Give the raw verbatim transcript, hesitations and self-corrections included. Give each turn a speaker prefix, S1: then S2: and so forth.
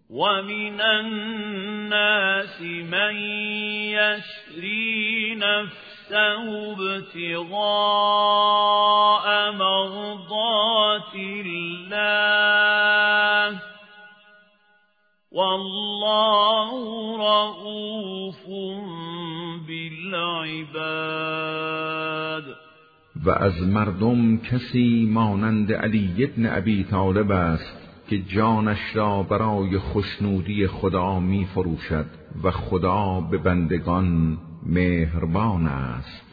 S1: ومن الناس من يشري نفسه ابتغاء مرضات الله والله رؤوف بالعباد.
S2: و از مردم کسی مانند علی بن ابی طالب است که جانش را برای خوشنودی خدا می فروشد و خدا به بندگان مهربان است.